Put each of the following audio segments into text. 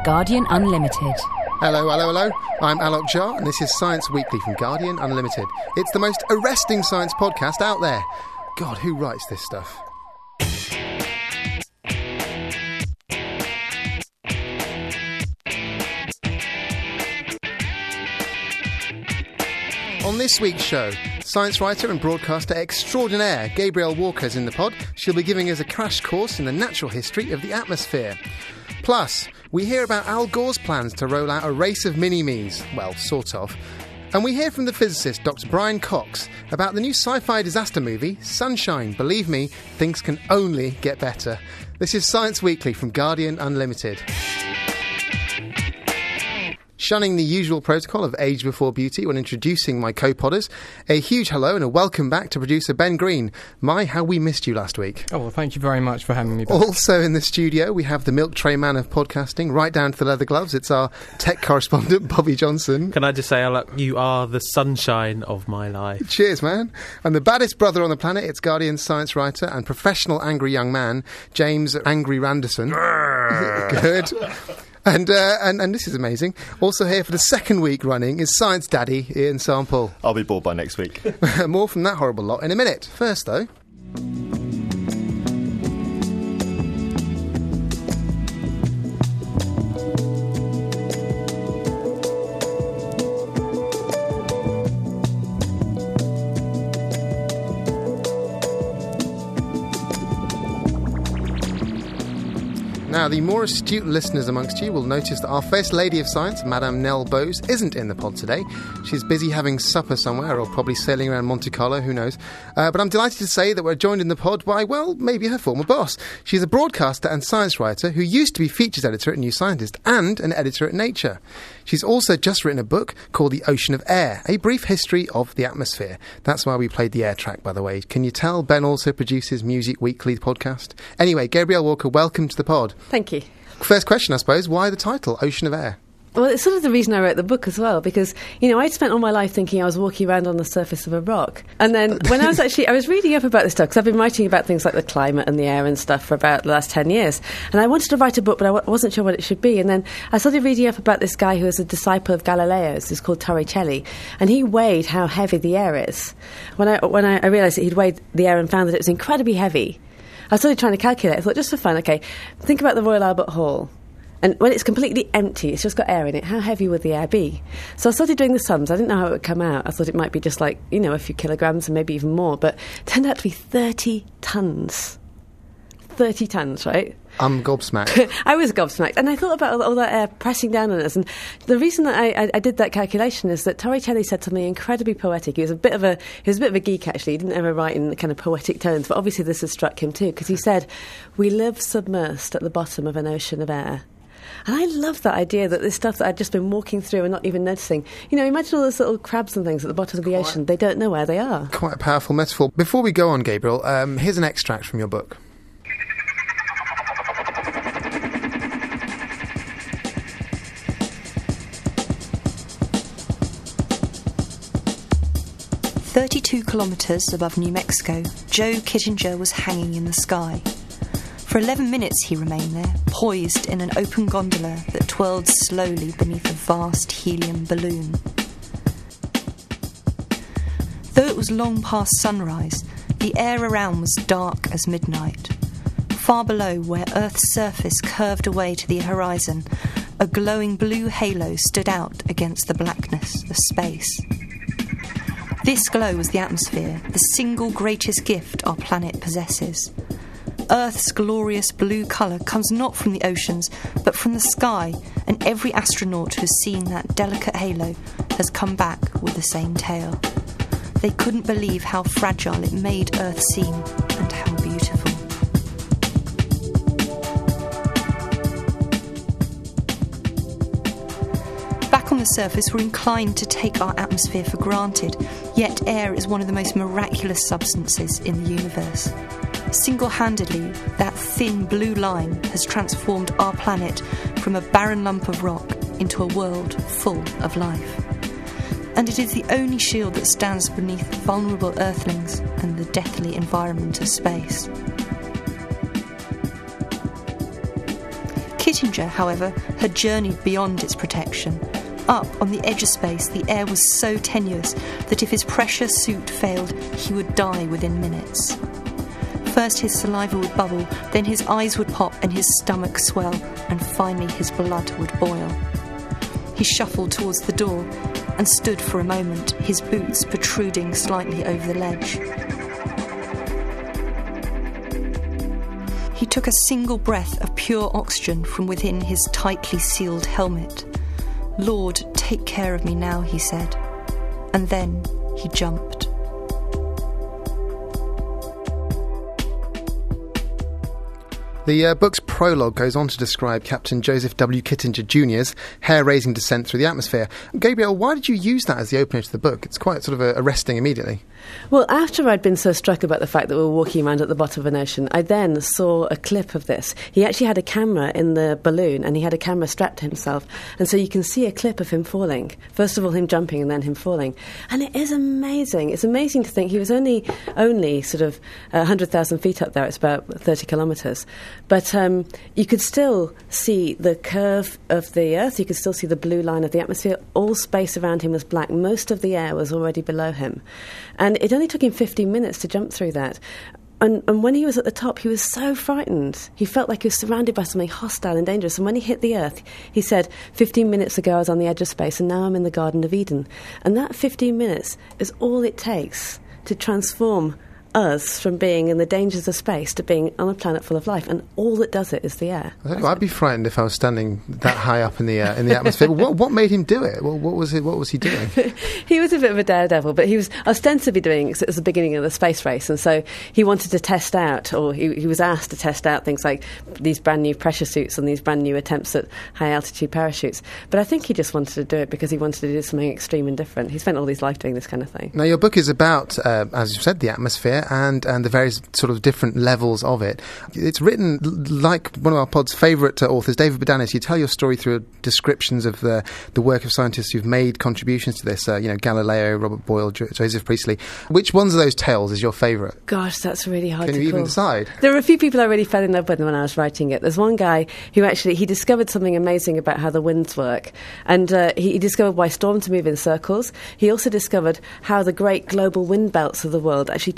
Guardian Unlimited. Hello. I'm Alok Jha, and this is Science Weekly from Guardian Unlimited. It's the most arresting science podcast out there. God, who writes this stuff? On this week's show, science writer and broadcaster extraordinaire Gabrielle Walker's in the pod. She'll be giving us a crash course in the natural history of the atmosphere. Plus, we hear about Al Gore's plans to roll out a race of mini-me's. Well, sort of. And we hear from the physicist Dr. Brian Cox about the new sci-fi disaster movie, Sunshine. Believe me, things can only get better. This is Science Weekly from Guardian Unlimited. Shunning the usual protocol of age before beauty when introducing my co-podders, a huge hello and a welcome back to producer Ben Green. My, how we missed you last week. Oh, well, thank you very much for having me back. Also in the studio, we have the milk tray man of podcasting, right down to the leather gloves. It's our tech correspondent, Bobby Johnson. Can I just say, Alok, you are the sunshine of my life. Cheers, man. And the baddest brother on the planet, it's Guardian science writer and professional angry young man, James Angry Randerson. Good. And this is amazing. Also here for the second week running is Science Daddy, Ian Sample. I'll be bored by next week. More from that horrible lot in a minute. First, though... Now, the more astute listeners amongst you will notice that our First Lady of Science, Madame Nell Bowes, isn't in the pod today. She's busy having supper somewhere, or probably sailing around Monte Carlo, who knows. But I'm delighted to say that we're joined in the pod by, well, maybe her former boss. She's a broadcaster and science writer who used to be features editor at New Scientist and an editor at Nature. She's also just written a book called The Ocean of Air, a brief history of the atmosphere. That's why we played the air track, by the way. Can you tell Ben also produces Music Weekly podcast? Anyway, Gabrielle Walker, welcome to the pod. Thank you. First question, I suppose, why the title, Ocean of Air? Well, it's sort of the reason I wrote the book as well, because, I'd spent all my life thinking I was walking around on the surface of a rock. And then when I was reading up about this stuff, because I've been writing about things like the climate and the air and stuff for about the last 10 years. And I wanted to write a book, but I wasn't sure what it should be. And then I started reading up about this guy who was a disciple of Galileo's, who's called Torricelli. And he weighed how heavy the air is. When I realised that he'd weighed the air and found that it was incredibly heavy, I started trying to calculate. I thought, just for fun, okay, think about the Royal Albert Hall. And when it's completely empty, it's just got air in it, how heavy would the air be? So I started doing the sums. I didn't know how it would come out. I thought it might be just like, a few kilograms and maybe even more. But it turned out to be 30 tonnes. 30 tonnes, right? I'm gobsmacked. I was gobsmacked. And I thought about all that air pressing down on us. And the reason that I did that calculation is that Torricelli said something incredibly poetic. He was a bit of a geek, actually. He didn't ever write in kind of poetic tones. But obviously this has struck him too, because he said, we live submersed at the bottom of an ocean of air. And I love that idea that this stuff that I'd just been walking through and not even noticing. Imagine all those little crabs and things at the bottom of the ocean. They don't know where they are. Quite a powerful metaphor. Before we go on, Gabriel, here's an extract from your book. "32 kilometres above New Mexico, Joe Kittinger was hanging in the sky. For 11 minutes he remained there, poised in an open gondola that twirled slowly beneath a vast helium balloon. Though it was long past sunrise, the air around was dark as midnight. Far below, where Earth's surface curved away to the horizon, a glowing blue halo stood out against the blackness of space. This glow was the atmosphere, the single greatest gift our planet possesses. Earth's glorious blue colour comes not from the oceans, but from the sky, and every astronaut who has seen that delicate halo has come back with the same tale. They couldn't believe how fragile it made Earth seem, and how beautiful." Back on the surface, we're inclined to take our atmosphere for granted, yet air is one of the most miraculous substances in the universe. Single-handedly, that thin blue line has transformed our planet from a barren lump of rock into a world full of life. And it is the only shield that stands beneath vulnerable earthlings and the deathly environment of space. Kittinger, however, had journeyed beyond its protection. Up on the edge of space, the air was so tenuous that if his pressure suit failed, he would die within minutes. First his saliva would bubble, then his eyes would pop and his stomach swell, and finally his blood would boil. He shuffled towards the door and stood for a moment, his boots protruding slightly over the ledge. He took a single breath of pure oxygen from within his tightly sealed helmet. "Lord, take care of me now," he said. And then he jumped. The book's prologue goes on to describe Captain Joseph W. Kittinger Jr.'s hair-raising descent through the atmosphere. Gabriel, why did you use that as the opener to the book? It's quite sort of arresting immediately. Well, after I'd been so struck about the fact that we were walking around at the bottom of an ocean, I then saw a clip of this. He actually had a camera in the balloon, and he had a camera strapped to himself. And so you can see a clip of him falling. First of all, him jumping and then him falling. And it is amazing. It's amazing to think he was only sort of 100,000 feet up there. It's about 30 kilometres. But you could still see the curve of the Earth. You could still see the blue line of the atmosphere. All space around him was black. Most of the air was already below him. And it only took him 15 minutes to jump through that. And when he was at the top, he was so frightened. He felt like he was surrounded by something hostile and dangerous. And when he hit the Earth, he said, 15 minutes ago I was on the edge of space and now I'm in the Garden of Eden. And that 15 minutes is all it takes to transform us from being in the dangers of space to being on a planet full of life, and all that does it is the air. I'd be frightened if I was standing that high up in the atmosphere. What made him do it? What was he doing? He was a bit of a daredevil, but he was ostensibly doing it at the beginning of the space race, and so he wanted to test out, or he was asked to test out things like these brand new pressure suits and these brand new attempts at high altitude parachutes. But I think he just wanted to do it because he wanted to do something extreme and different. He spent all his life doing this kind of thing. Now, your book is about, as you said, the atmosphere and the various sort of different levels of it. It's written like one of our pod's favourite authors, David Bodanis. You tell your story through descriptions of the work of scientists who've made contributions to this, Galileo, Robert Boyle, Joseph Priestley. Which ones of those tales is your favourite? Gosh, that's really hard to call. Can you even decide? There were a few people I really fell in love with when I was writing it. There's one guy who actually, he discovered something amazing about how the winds work. And he discovered why storms move in circles. He also discovered how the great global wind belts of the world actually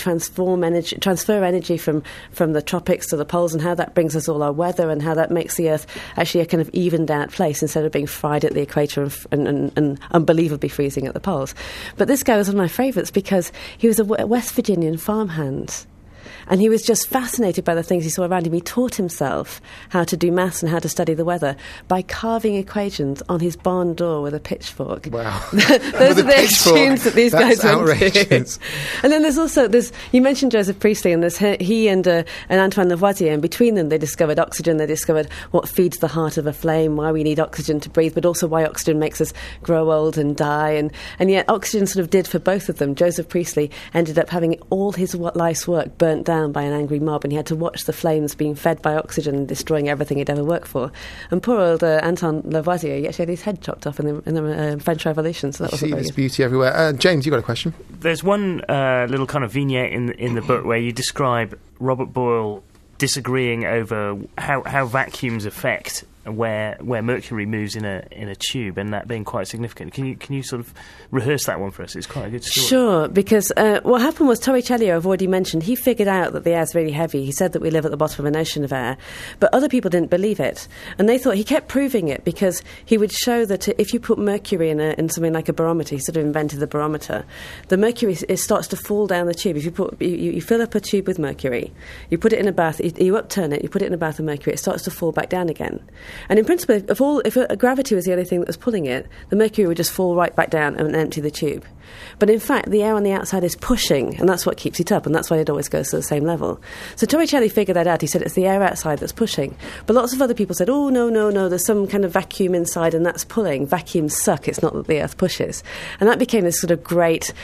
transfer energy from the tropics to the poles, and how that brings us all our weather, and how that makes the Earth actually a kind of evened out place instead of being fried at the equator and unbelievably freezing at the poles. But this guy was one of my favourites because he was a West Virginian farmhand. And he was just fascinated by the things he saw around him. He taught himself how to do maths and how to study the weather by carving equations on his barn door with a pitchfork. Wow. Those are the extremes that these guys went to. And then there's you mentioned Joseph Priestley, and there's he and Antoine Lavoisier, and between them they discovered oxygen, they discovered what feeds the heart of a flame, why we need oxygen to breathe, but also why oxygen makes us grow old and die. And yet oxygen sort of did for both of them. Joseph Priestley ended up having all his life's work burnt down by an angry mob, and he had to watch the flames being fed by oxygen and destroying everything he'd ever worked for. And poor old Antoine Lavoisier, he actually had his head chopped off in the French Revolution, so that was see this beauty everywhere. James, you got a question? There's one little kind of vignette in the book where you describe Robert Boyle disagreeing over how vacuums affect where Mercury moves in a tube, and that being quite significant. Can you sort of rehearse that one for us? It's quite a good story. Sure, because what happened was Torricelli, I've already mentioned, he figured out that the air's really heavy. He said that we live at the bottom of an ocean of air, but other people didn't believe it, and they thought he kept proving it because he would show that if you put mercury in something like a barometer, he sort of invented the barometer. The mercury starts to fall down the tube. If you fill up a tube with mercury, you put it in a bath, you upturn it, you put it in a bath of mercury, it starts to fall back down again. And in principle, if gravity was the only thing that was pulling it, the mercury would just fall right back down and empty the tube. But in fact, the air on the outside is pushing, and that's what keeps it up, and that's why it always goes to the same level. So Torricelli figured that out. He said it's the air outside that's pushing. But lots of other people said, oh, no, there's some kind of vacuum inside, and that's pulling. Vacuums suck. It's not that the Earth pushes. And that became this sort of great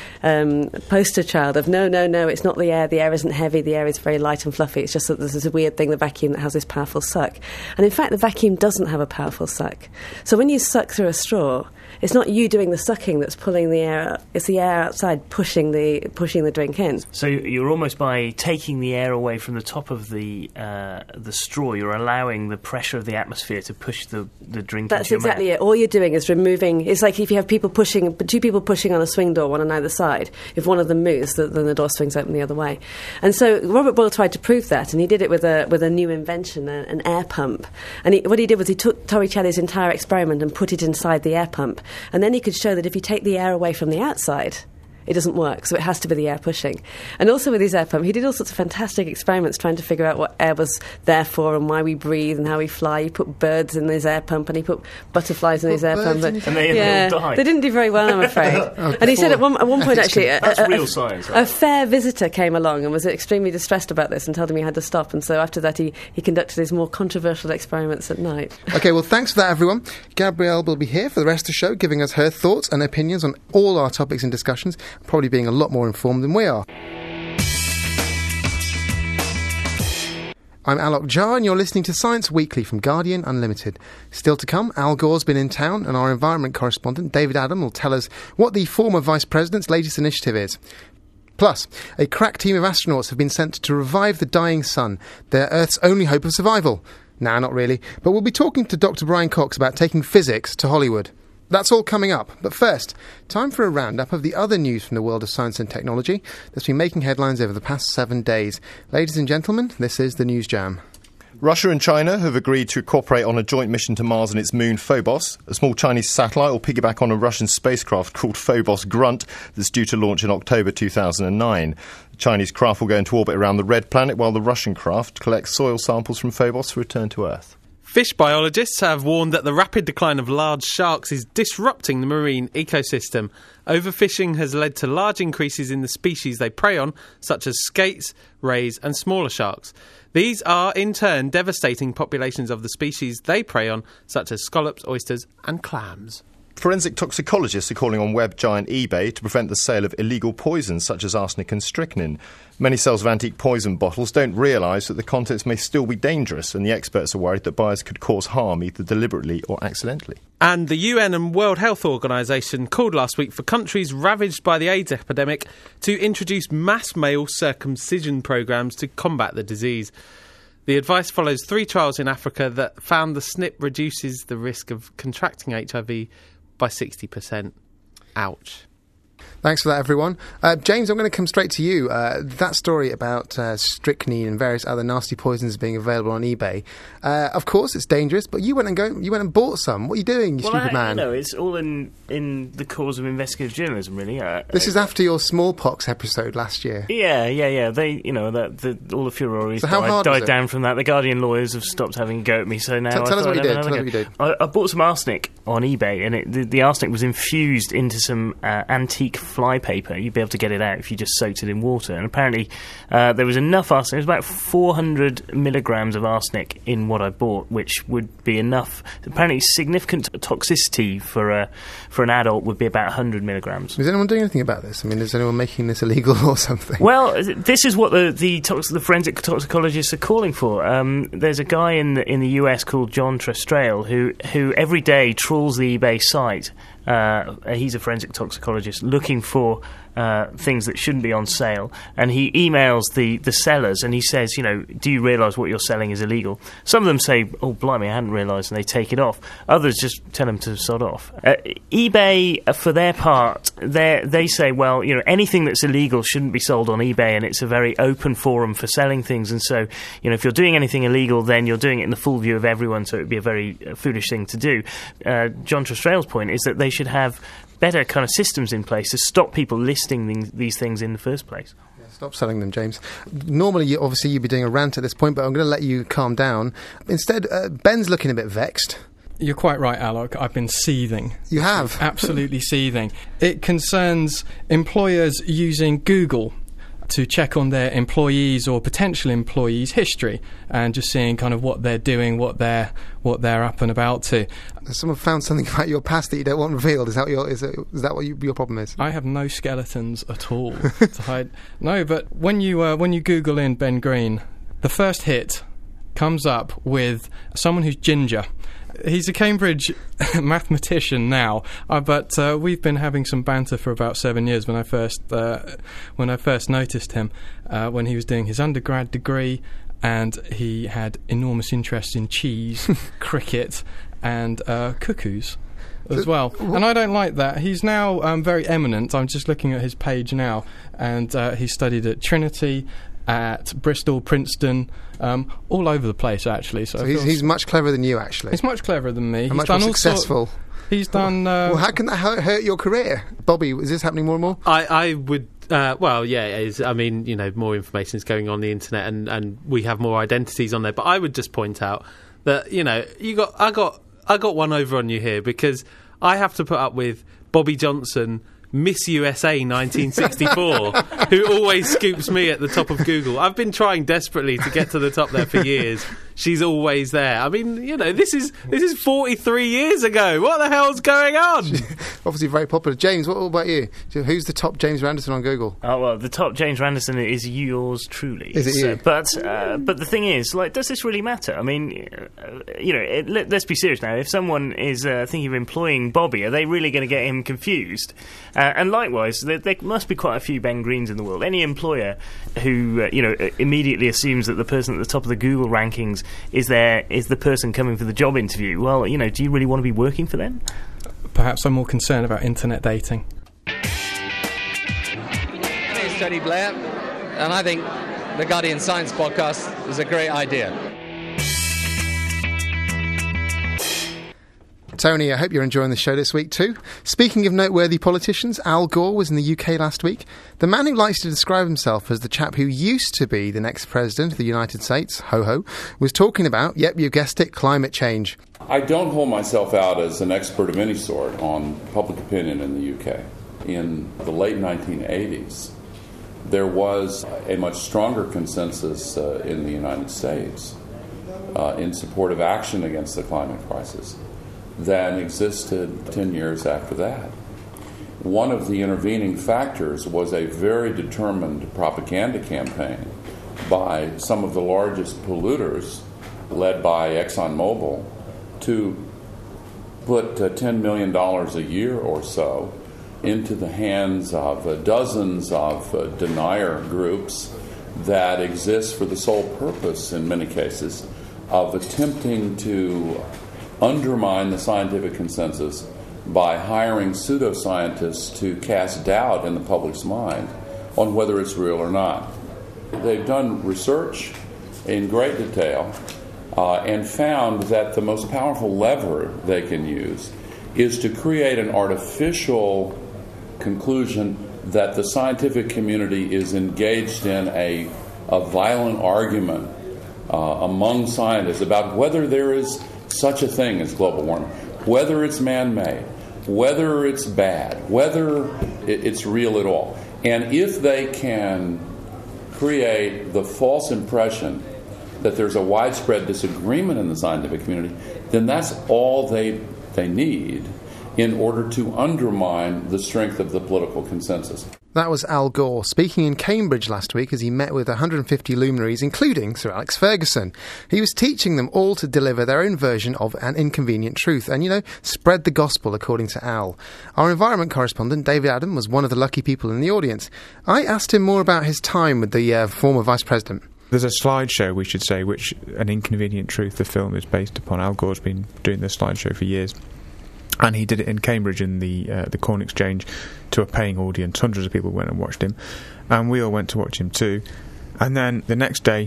poster child of, no, it's not the air. The air isn't heavy. The air is very light and fluffy. It's just that there's this weird thing, the vacuum, that has this powerful suck. And in fact, the vacuum doesn't have a powerful suck. So when you suck through a straw, it's not you doing the sucking that's pulling the air out. It's the air outside pushing the drink in. So you're almost, by taking the air away from the top of the straw, you're allowing the pressure of the atmosphere to push the drink That's into your exactly mouth. it. All you're doing is removing... It's like if you have two people pushing on a swing door, one on either side. If one of them moves, then the door swings open the other way. And so Robert Boyle tried to prove that, and he did it with a new invention, an air pump. And what he did was he took Torricelli's entire experiment and put it inside the air pump. And then he could show that if you take the air away from the outside, it doesn't work, so it has to be the air pushing. And also with his air pump, he did all sorts of fantastic experiments trying to figure out what air was there for and why we breathe and how we fly. He put birds in his air pump and he put butterflies in his air pump. And they all died. They didn't do very well, I'm afraid. And he said at one point, actually... That's real science. A fair visitor came along and was extremely distressed about this and told him he had to stop. And so after that, he conducted his more controversial experiments at night. OK, well, thanks for that, everyone. Gabrielle will be here for the rest of the show, giving us her thoughts and opinions on all our topics and discussions, probably being a lot more informed than we are. I'm Alok Jha, and you're listening to Science Weekly from Guardian Unlimited. Still to come, Al Gore's been in town, and our environment correspondent, David Adam, will tell us what the former Vice President's latest initiative is. Plus, a crack team of astronauts have been sent to revive the dying sun, their Earth's only hope of survival. Nah, not really, but we'll be talking to Dr. Brian Cox about taking physics to Hollywood. That's all coming up. But first, time for a roundup of the other news from the world of science and technology that's been making headlines over the past 7 days. Ladies and gentlemen, this is the News Jam. Russia and China have agreed to cooperate on a joint mission to Mars and its moon Phobos. A small Chinese satellite will piggyback on a Russian spacecraft called Phobos Grunt that's due to launch in October 2009. The Chinese craft will go into orbit around the red planet while the Russian craft collects soil samples from Phobos to return to Earth. Fish biologists have warned that the rapid decline of large sharks is disrupting the marine ecosystem. Overfishing has led to large increases in the species they prey on, such as skates, rays and smaller sharks. These are, in turn, devastating populations of the species they prey on, such as scallops, oysters and clams. Forensic toxicologists are calling on web giant eBay to prevent the sale of illegal poisons such as arsenic and strychnine. Many sellers of antique poison bottles don't realise that the contents may still be dangerous, and the experts are worried that buyers could cause harm either deliberately or accidentally. And the UN and World Health Organization called last week for countries ravaged by the AIDS epidemic to introduce mass male circumcision programs to combat the disease. The advice follows 3 trials in Africa that found the snip reduces the risk of contracting HIV by 60%. Ouch. Thanks for that, everyone. James, I'm going to come straight to you. That story about strychnine and various other nasty poisons being available on eBay. Of course, it's dangerous, but you went and bought some. What are you doing, you stupid man? You know, it's all in the cause of investigative journalism, really. This is after your smallpox episode last year. Yeah. They, all the furore died down from that. The Guardian lawyers have stopped having a go at me, so now Tell us what you did. I bought some arsenic on eBay, and the arsenic was infused into some antique fly paper. You'd be able to get it out if you just soaked it in water. And apparently there was enough arsenic. There was about 400 milligrams of arsenic in what I bought, which would be enough. Apparently significant toxicity for an adult would be about 100 milligrams. Is anyone doing anything about this? I mean, is anyone making this illegal or something? Well, this is what the forensic toxicologists are calling for. There's a guy in the US called John Trestrail who every day trawls the eBay site. He's a forensic toxicologist looking for things that shouldn't be on sale, and he emails the sellers and he says, do you realise what you're selling is illegal? Some of them say, oh blimey, I hadn't realised, and they take it off. Others just tell them to sod off. eBay, for their part, they say, well, anything that's illegal shouldn't be sold on eBay, and it's a very open forum for selling things, and so if you're doing anything illegal, then you're doing it in the full view of everyone, so it would be a very foolish thing to do. John Trestrail's point is that they should have better kind of systems in place to stop people listing these things in the first place. Yeah, stop selling them, James. Normally, you'd be doing a rant at this point, but I'm going to let you calm down. Instead, Ben's looking a bit vexed. You're quite right, Alok. I've been seething. You have? Absolutely seething. It concerns employers using Google to check on their employees or potential employees' history and just seeing kind of what they're doing, what they're up and about to. Someone found something about your past that you don't want revealed. Is that what your problem is? I have no skeletons at all to hide. No, but when you Google in Ben Green, the first hit comes up with someone who's ginger, He's a Cambridge mathematician now, but we've been having some banter for about 7 years. When I first noticed him, when he was doing his undergrad degree, and he had enormous interest in cheese, cricket, and cuckoos as well. And I don't like that. He's now very eminent. I'm just looking at his page now, and he studied at Trinity, at Bristol, Princeton, all over the place, actually. So he's much cleverer than you, actually. He's much cleverer than me. And much more successful. He's done... well, how can that hurt your career? Bobby, is this happening more and more? I would... well, yeah, it is. I mean, more information is going on the internet, and we have more identities on there. But I would just point out that, I got one over on you here, because I have to put up with Bobby Johnson, Miss USA 1964, who always scoops me at the top of Google. I've been trying desperately to get to the top there for years. She's always there. I mean, this is 43 years ago. What the hell's going on? Obviously very popular. James, what about you? Who's the top James Randerson on Google? Oh, well, the top James Randerson is yours truly. Is it you? But the thing is, does this really matter? I mean, let's be serious now. If someone is thinking of employing Bobby, are they really going to get him confused? And likewise, there must be quite a few Ben Greens in the world. Any employer who immediately assumes that the person at the top of the Google rankings is the person coming for the job interview. Well, do you really want to be working for them? Perhaps I'm more concerned about internet dating. My name is Tony Blair, and I think the Guardian Science Podcast is a great idea. Tony, I hope you're enjoying the show this week too. Speaking of noteworthy politicians, Al Gore was in the UK last week. The man who likes to describe himself as the chap who used to be the next president of the United States, ho-ho, was talking about, yep, you guessed it, climate change. I don't hold myself out as an expert of any sort on public opinion in the UK. In the late 1980s, there was a much stronger consensus in the United States in support of action against the climate crisis than existed 10 years after that. One of the intervening factors was a very determined propaganda campaign by some of the largest polluters, led by ExxonMobil, to put $10 million a year or so into the hands of dozens of denier groups that exist for the sole purpose, in many cases, of attempting to undermine the scientific consensus by hiring pseudoscientists to cast doubt in the public's mind on whether it's real or not. They've done research in great detail and found that the most powerful lever they can use is to create an artificial conclusion that the scientific community is engaged in a violent argument among scientists about whether there is such a thing as global warming, whether it's man-made, whether it's bad, whether it's real at all. And if they can create the false impression that there's a widespread disagreement in the scientific community, then that's all they need in order to undermine the strength of the political consensus. That was Al Gore speaking in Cambridge last week as he met with 150 luminaries, including Sir Alex Ferguson. He was teaching them all to deliver their own version of an inconvenient truth and, spread the gospel, according to Al. Our environment correspondent, David Adam, was one of the lucky people in the audience. I asked him more about his time with the former Vice President. There's a slideshow, we should say, which An Inconvenient Truth, the film, is based upon. Al Gore's been doing this slideshow for years. And he did it in Cambridge in the Corn Exchange to a paying audience. Hundreds of people went and watched him. And we all went to watch him too. And then the next day,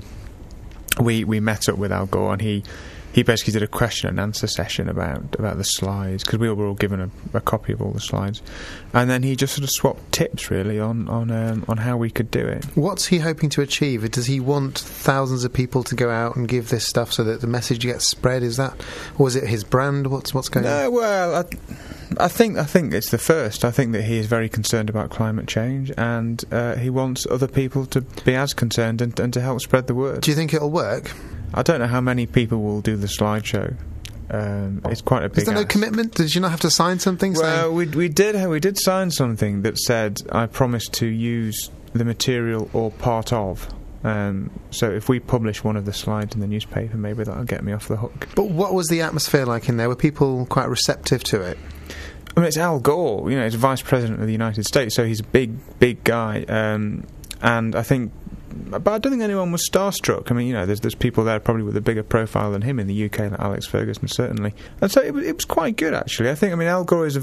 we met up with Al Gore, and he basically did a question and answer session about the slides, because we were all given a copy of all the slides. And then he just sort of swapped tips, really, on how we could do it. What's he hoping to achieve? Does he want thousands of people to go out and give this stuff so that the message gets spread? Is that, or is it his brand? What's going on? No, well, I think it's the first. I think that he is very concerned about climate change, and he wants other people to be as concerned and to help spread the word. Do you think it'll work? I don't know how many people will do the slideshow. It's quite a big. Is there no commitment? Did you not have to sign something? Well, we did sign something that said I promise to use the material or part of So if we publish one of the slides in the newspaper, maybe that'll get me off the hook. But what was the atmosphere like in there? Were people quite receptive to it? I mean, it's Al Gore, he's Vice President of the United States, so he's a big guy, and I think, but I don't think anyone was starstruck. I mean, there's people there probably with a bigger profile than him in the UK, like Alex Ferguson, certainly. And so it was quite good, actually. I mean, Al Gore is a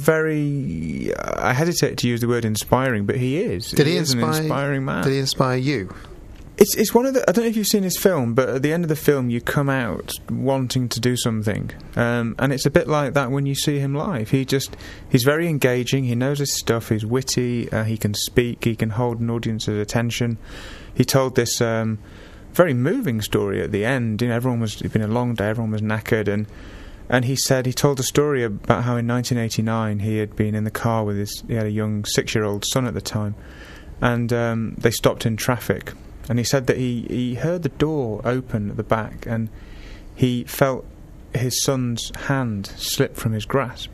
very, I hesitate to use the word inspiring, but he is. He is an inspiring man. Did he inspire you? It's one of the... I don't know if you've seen his film, but at the end of the film you come out wanting to do something. And it's a bit like that when you see him live. He's very engaging, he knows his stuff, he's witty, he can speak, he can hold an audience's attention. He told this very moving story at the end. It'd been a long day, everyone was knackered, and he told a story about how in 1989 he had been in the car with he had a young 6-year-old son at the time, and they stopped in traffic. And he said that he heard the door open at the back and he felt his son's hand slip from his grasp.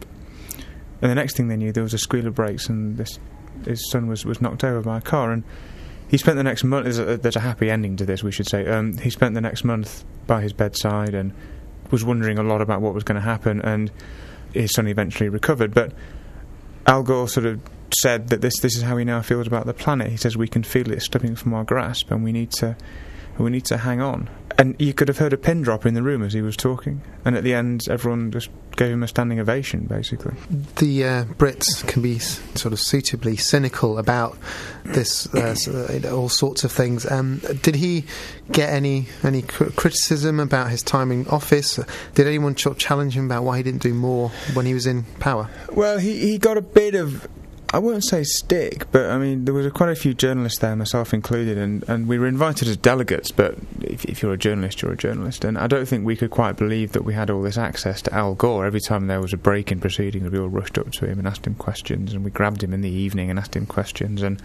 And the next thing they knew, there was a squeal of brakes and his son was knocked over by a car. And he spent the next month... There's a happy ending to this, we should say. He spent the next month by his bedside and was wondering a lot about what was going to happen, and his son eventually recovered. But Al Gore sort of said that this is how he now feels about the planet. He says we can feel it slipping from our grasp and we need to hang on. And you could have heard a pin drop in the room as he was talking, and at the end everyone just gave him a standing ovation, basically. The Brits can be sort of suitably cynical about this, all sorts of things. Did he get any criticism about his time in office? Did anyone challenge him about why he didn't do more when he was in power? Well, he got a bit of, I wouldn't say stick, but I mean, there was quite a few journalists there, myself included, and we were invited as delegates, but if you're a journalist, you're a journalist, and I don't think we could quite believe that we had all this access to Al Gore. Every time there was a break in proceedings, we all rushed up to him and asked him questions, and we grabbed him in the evening and asked him questions, and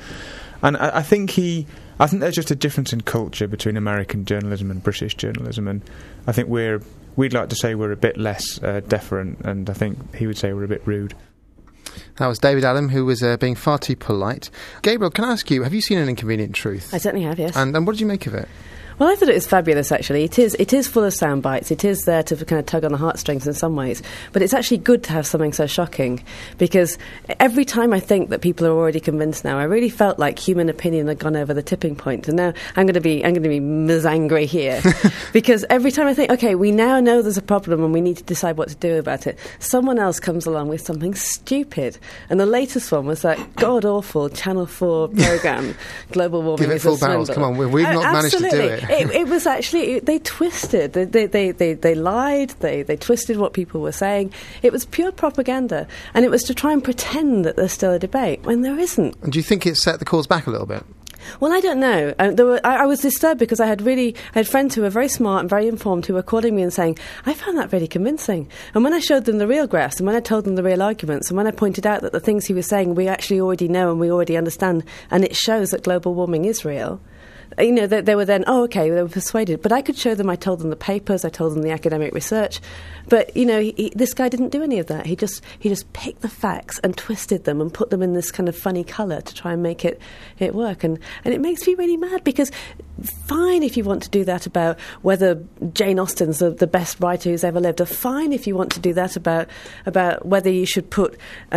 I think there's just a difference in culture between American journalism and British journalism, and I think we'd like to say we're a bit less deferent, and I think he would say we're a bit rude. That was David Adam, who was being far too polite. Gabriel, can I ask you, have you seen An Inconvenient Truth? I certainly have, yes. And what did you make of it? Well, I thought it was fabulous, actually. It is full of sound bites. It is there to kind of tug on the heartstrings in some ways. But it's actually good to have something so shocking, because every time I think that people are already convinced now, I really felt like human opinion had gone over the tipping point. And now I'm going to be Ms. Angry here, because every time I think, okay, we now know there's a problem and we need to decide what to do about it, someone else comes along with something stupid. And the latest one was that god-awful Channel 4 programme, Global Warming. Give it full barrels, come on, we've not managed to do it. It was actually, they twisted, they lied, they twisted what people were saying. It was pure propaganda, and it was to try and pretend that there's still a debate when there isn't. And do you think it set the cause back a little bit? Well, I don't know. I was disturbed because I had friends who were very smart and very informed who were calling me and saying, I found that really convincing. And when I showed them the real graphs and when I told them the real arguments and when I pointed out that the things he was saying we actually already know and we already understand, and it shows that global warming is real, they were then, they were persuaded. But I could show them, I told them the papers, I told them the academic research. But, this guy didn't do any of that. He just picked the facts and twisted them and put them in this kind of funny colour to try and make it work. And it makes me really mad, because fine if you want to do that about whether Jane Austen's the best writer who's ever lived, or fine if you want to do that about whether you should put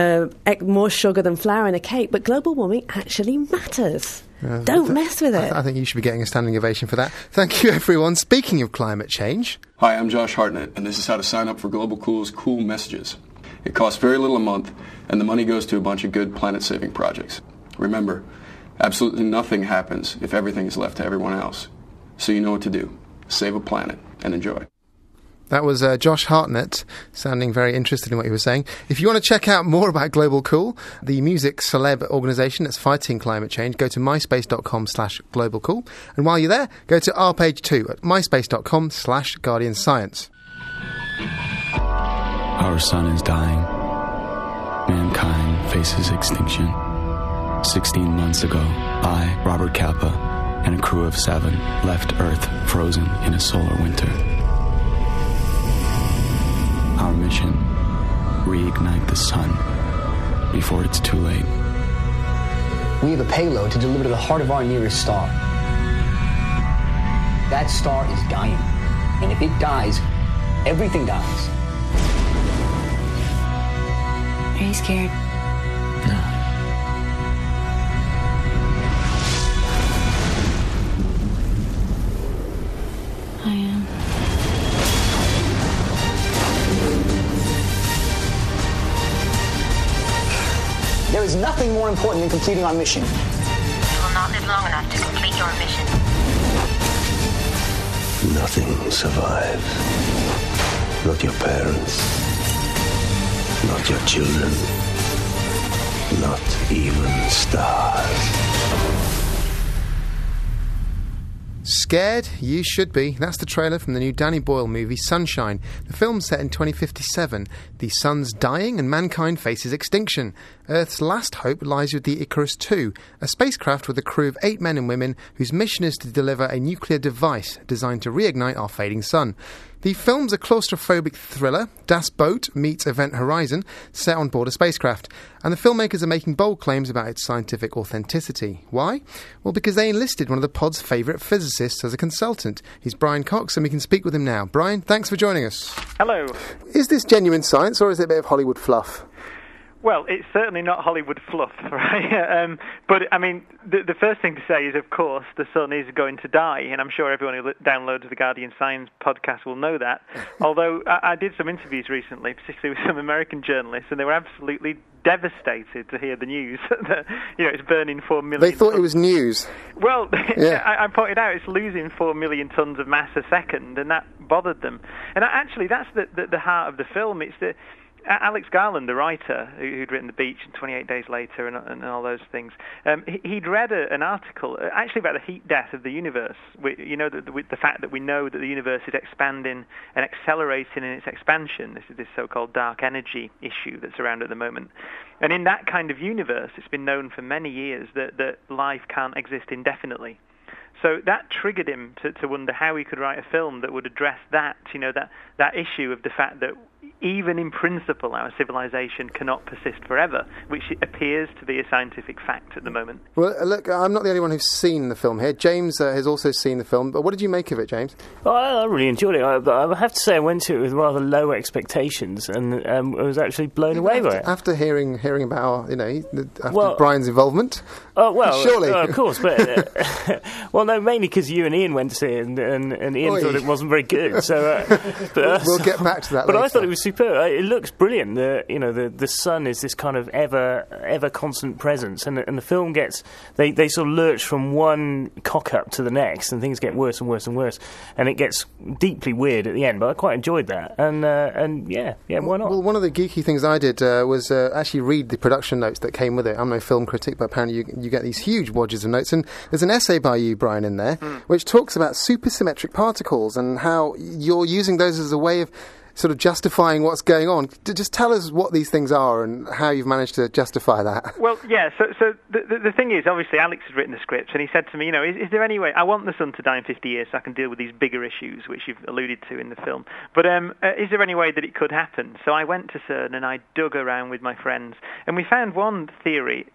more sugar than flour in a cake, but global warming actually matters. Don't mess with it. I think you should be getting a standing ovation for that. Thank you, everyone. Speaking of climate change... Hi, I'm Josh Hartnett, and this is how to sign up for Global Cool's Cool Messages. It costs very little a month, and the money goes to a bunch of good planet-saving projects. Remember, absolutely nothing happens if everything is left to everyone else. So you know what to do. Save a planet, and enjoy. That was Josh Hartnett, sounding very interested in what he was saying. If you want to check out more about Global Cool, the music celeb organisation that's fighting climate change, go to myspace.com/globalcool. And while you're there, go to our page too at myspace.com/guardianscience. Our sun is dying. Mankind faces extinction. 16 months ago, I, Robert Capa, and a crew of 7 left Earth frozen in a solar winter. Our mission, reignite the sun before it's too late. We have a payload to deliver to the heart of our nearest star. That star is dying. And if it dies, everything dies. Are you scared? No. I am. There is nothing more important than completing our mission. You will not live long enough to complete your mission. Nothing survives. Not your parents. Not your children. Not even stars. Scared? You should be. That's the trailer from the new Danny Boyle movie Sunshine. The film's set in 2057. The sun's dying and mankind faces extinction. Earth's last hope lies with the Icarus II, a spacecraft with a crew of 8 men and women whose mission is to deliver a nuclear device designed to reignite our fading sun. The film's a claustrophobic thriller. Das Boot meets Event Horizon, set on board a spacecraft. And the filmmakers are making bold claims about its scientific authenticity. Why? Well, because they enlisted one of the pod's favourite physicists as a consultant. He's Brian Cox, and we can speak with him now. Brian, thanks for joining us. Hello. Is this genuine science, or is it a bit of Hollywood fluff? Well, it's certainly not Hollywood fluff, right? But, I mean, the first thing to say is, of course, the sun is going to die, and I'm sure everyone who downloads the Guardian Science podcast will know that. Although I did some interviews recently, particularly with some American journalists, and they were absolutely devastated to hear the news that, it's burning 4 million... They thought it was news. Well, yeah. I pointed out it's losing 4 million tons of mass a second, and that bothered them. And actually, that's the heart of the film. It's the... Alex Garland, the writer who'd written The Beach and 28 Days Later and all those things, he'd read an article actually about the heat death of the universe. The fact that we know that the universe is expanding and accelerating in its expansion. This is this so-called dark energy issue that's around at the moment. And in that kind of universe, it's been known for many years that life can't exist indefinitely. So that triggered him to wonder how he could write a film that would address that issue of the fact that even in principle our civilization cannot persist forever, which appears to be a scientific fact at the moment. Well, look, I'm not the only one who's seen the film here. James has also seen the film, but what did you make of it, James? Well, I really enjoyed it. I have to say I went to it with rather low expectations and I was actually blown away by it. After hearing about, Brian's involvement? Surely. Of course, but... well, no, mainly because you and Ian went to see it and Ian thought it wasn't very good. So, we'll get back to that But later. I thought it was superb. It looks brilliant. The sun is this kind of ever constant presence, and the film gets they sort of lurch from one cock up to the next, and things get worse and worse and worse, and it gets deeply weird at the end. But I quite enjoyed that, and why not? Well, one of the geeky things I did was actually read the production notes that came with it. I'm no film critic, but apparently you get these huge wadges of notes, and there's an essay by you, Brian, in there, which talks about supersymmetric particles and how you're using those as a way of sort of justifying what's going on. Just tell us what these things are and how you've managed to justify that. Well, yeah, so the thing is, obviously, Alex had written the script, and he said to me, is there any way... I want the sun to die in 50 years so I can deal with these bigger issues, which you've alluded to in the film. But is there any way that it could happen? So I went to CERN and I dug around with my friends, and we found one theory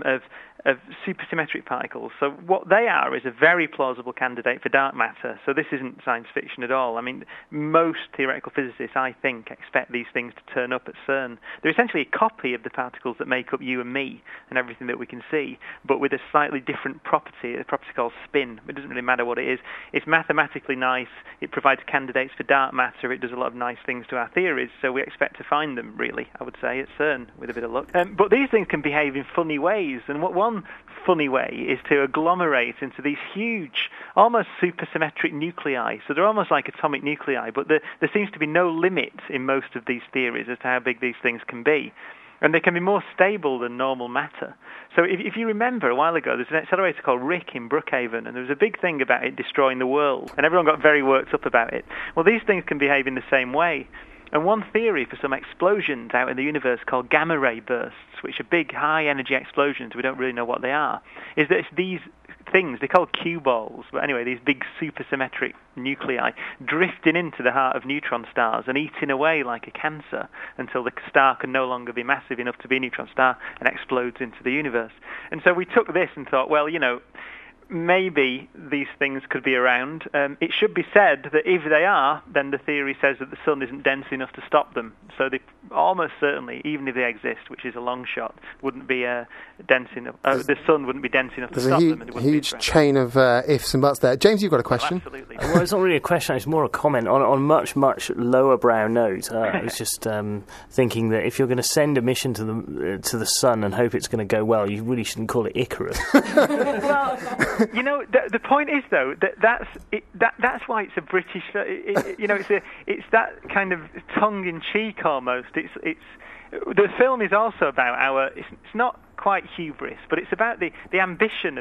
of supersymmetric particles. So what they are is a very plausible candidate for dark matter. So this isn't science fiction at all. I mean, most theoretical physicists, I think, expect these things to turn up at CERN. They're essentially a copy of the particles that make up you and me and everything that we can see, but with a slightly different property, a property called spin. It doesn't really matter what it is. It's mathematically nice. It provides candidates for dark matter. It does a lot of nice things to our theories, so we expect to find them, really, I would say, at CERN, with a bit of luck. But these things can behave in funny ways, and one funny way is to agglomerate into these huge, almost supersymmetric nuclei. So they're almost like atomic nuclei, but there seems to be no limit in most of these theories as to how big these things can be. And they can be more stable than normal matter. So if you remember, a while ago, there's an accelerator called RHIC in Brookhaven, and there was a big thing about it destroying the world, and everyone got very worked up about it. Well, these things can behave in the same way. And one theory for some explosions out in the universe called gamma ray bursts, which are big, high-energy explosions, we don't really know what they are, is that it's these things, they're called cue balls, but anyway, these big supersymmetric nuclei drifting into the heart of neutron stars and eating away like a cancer until the star can no longer be massive enough to be a neutron star and explodes into the universe. And so we took this and thought, well, maybe these things could be around. It should be said that if they are, then the theory says that the sun isn't dense enough to stop them. So they almost certainly, even if they exist, which is a long shot, wouldn't be dense enough. The sun wouldn't be dense enough to stop them. There's a huge chain of ifs and buts there. James, you've got a question? Well, absolutely. Well, it's not really a question, it's more a comment. On much lower brow note, I was just thinking that if you're going to send a mission to the sun and hope it's going to go well, you really shouldn't call it Icarus. Well, you know, the point is though that's why it's a British. It's that kind of tongue-in-cheek almost. It's the film is also about it's not quite hubris, but it's about the ambition of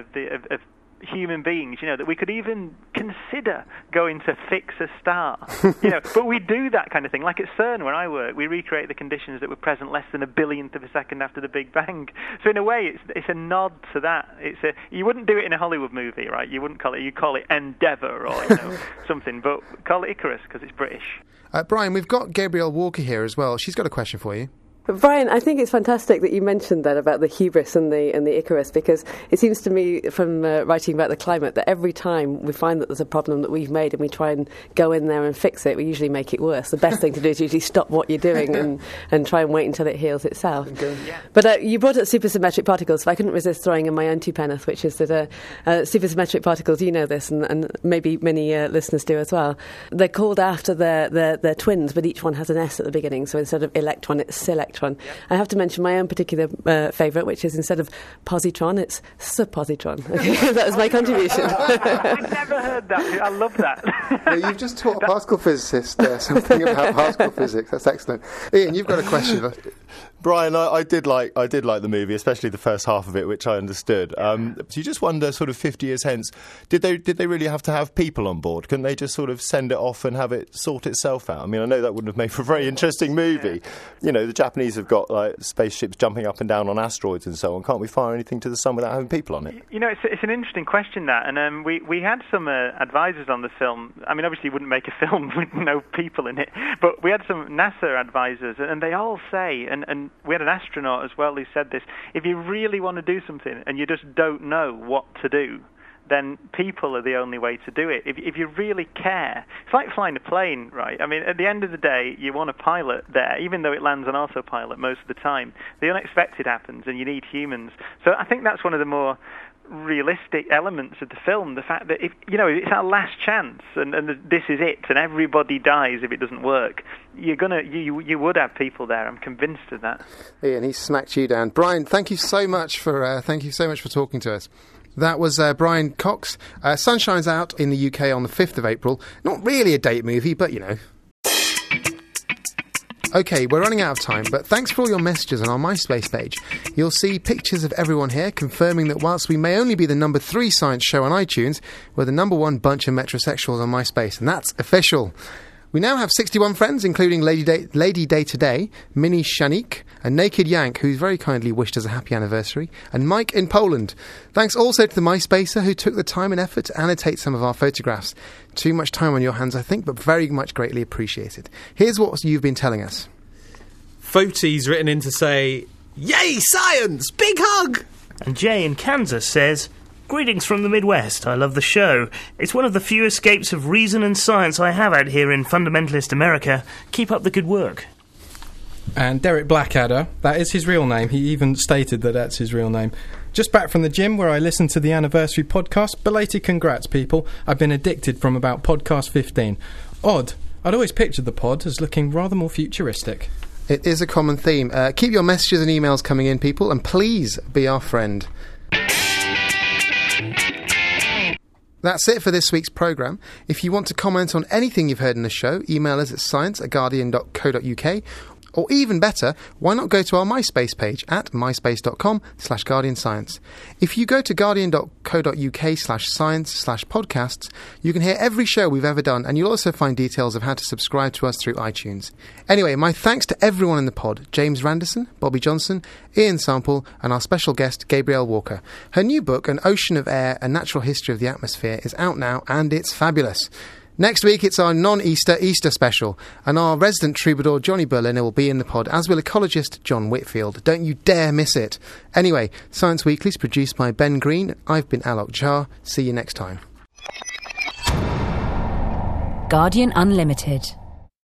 human beings, that we could even consider going to fix a star, but we do that kind of thing. Like at CERN, where I work, we recreate the conditions that were present less than a billionth of a second after the Big Bang. So in a way, it's a nod to that. You wouldn't do it in a Hollywood movie, right? You wouldn't call it. You call it Endeavour or something, but call it Icarus because it's British. Brian, we've got Gabrielle Walker here as well. She's got a question for you. But Brian, I think it's fantastic that you mentioned that about the hubris and the Icarus, because it seems to me from writing about the climate that every time we find that there's a problem that we've made and we try and go in there and fix it, we usually make it worse. The best thing to do is usually stop what you're doing and try and wait until it heals itself. Okay. Yeah. But you brought up supersymmetric particles, so I couldn't resist throwing in my own two penneth, which is that supersymmetric particles, you know this, and maybe many listeners do as well. They're called after their twins, but each one has an S at the beginning, so instead of electron, it's silectron. Yep. I have to mention my own particular favourite, which is instead of positron, it's suppositron. Okay? That was my contribution. I've never heard that. I love that. Well, you've just taught a particle physicist something about particle physics. That's excellent. Ian, you've got a question. Brian, I did like the movie, especially the first half of it, which I understood. So you just wonder, sort of 50 years hence, did they really have to have people on board? Couldn't they just sort of send it off and have it sort itself out? I mean, I know that wouldn't have made for a very interesting movie. The Japanese have got spaceships jumping up and down on asteroids and so on. Can't we fire anything to the sun without having people on it? It's an interesting question, that, and we had some advisors on the film. I mean, obviously you wouldn't make a film with no people in it, but we had some NASA advisors, and they all say, and we had an astronaut as well who said this, if you really want to do something and you just don't know what to do, then people are the only way to do it. If you really care, it's like flying a plane, right? I mean, at the end of the day, you want a pilot there, even though it lands on autopilot most of the time. The unexpected happens, and you need humans. So I think that's one of the more realistic elements of the film, the fact that it's our last chance and this is it, and everybody dies if it doesn't work. You would have people there. I'm convinced of that. Ian, he smacked you down. Brian, thank you so much for talking to us. That was Brian Cox. Sunshine's out in the UK on the 5th of April. Not really a date movie, but OK, we're running out of time, but thanks for all your messages on our MySpace page. You'll see pictures of everyone here confirming that whilst we may only be the number 3 science show on iTunes, we're the number 1 bunch of metrosexuals on MySpace, and that's official. We now have 61 friends, including Lady Day Today, Minnie Shanique, and Naked Yank, who's very kindly wished us a happy anniversary, and Mike in Poland. Thanks also to the MySpacer who took the time and effort to annotate some of our photographs. Too much time on your hands, I think, but very much greatly appreciated. Here's what you've been telling us. Foti's written in to say, "Yay, science! Big hug!" And Jay in Kansas says, "Greetings from the Midwest. I love the show. It's one of the few escapes of reason and science I have out here in fundamentalist America. Keep up the good work." And Derek Blackadder, that is his real name. He even stated that that's his real name. "Just back from the gym where I listened to the anniversary podcast. Belated congrats, people. I've been addicted from about podcast 15. Odd. I'd always pictured the pod as looking rather more futuristic." It is a common theme. Keep your messages and emails coming in, people, and please be our friend. That's it for this week's programme. If you want to comment on anything you've heard in the show, email us at science@guardian.co.uk. Or even better, why not go to our MySpace page at myspace.com/guardianscience. If you go to guardian.co.uk/science/podcasts, you can hear every show we've ever done, and you'll also find details of how to subscribe to us through iTunes. Anyway, my thanks to everyone in the pod: James Randerson, Bobby Johnson, Ian Sample, and our special guest, Gabrielle Walker. Her new book, An Ocean of Air, A Natural History of the Atmosphere, is out now, and it's fabulous. Next week, it's our non-Easter Easter special, and our resident troubadour, Johnny Berliner, will be in the pod, as will ecologist John Whitfield. Don't you dare miss it. Anyway, Science Weekly is produced by Ben Green. I've been Alok Jha. See you next time. Guardian Unlimited.